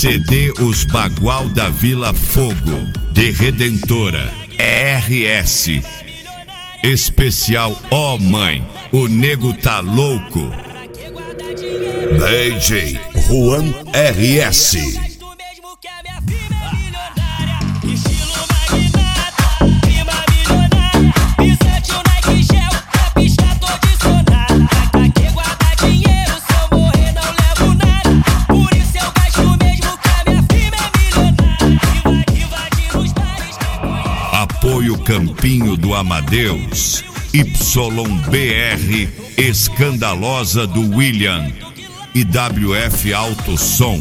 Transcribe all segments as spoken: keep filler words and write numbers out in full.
C D Os Bagual da Vila Fogo, de Redentora, R S. Especial Ó oh Mãe, o nego tá louco. D J Juan R S. Apoio Campinho do Amadeus, Y B R Escandalosa do William e W F Alto Som.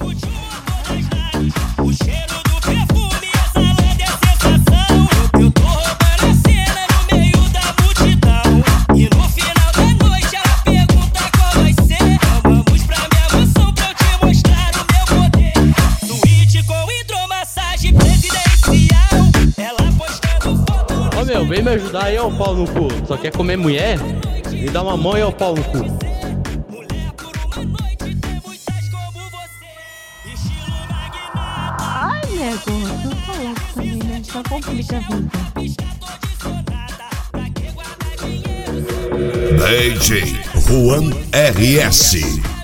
O cheiro do perfume, essa lã é sensação. Eu tô roubando a cena no meio da multidão. E no final da noite ela pergunta qual vai ser. Vamos pra minha mansão pra eu te mostrar o meu poder. Suíte com hidromassagem presidencial. Ela postando foto. Ô meu, vem me ajudar aí, ó, o pau no cu. Só quer comer mulher? Me dá uma mão aí, ó, o pau no cu. Ai, nego, tu tá louco também, né? Só complica a vida. D J Juan R S.